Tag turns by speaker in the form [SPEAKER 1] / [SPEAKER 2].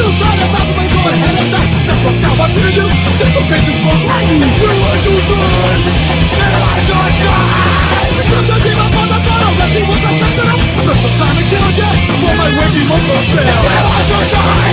[SPEAKER 1] decide that's how we go ahead and die. That's what I'm about to do. Disobedience for you. Revolution. Cause I gave up on the battle. Let's see what's up. Took some time to kill ya. For my wiggy monster spell. Revolution.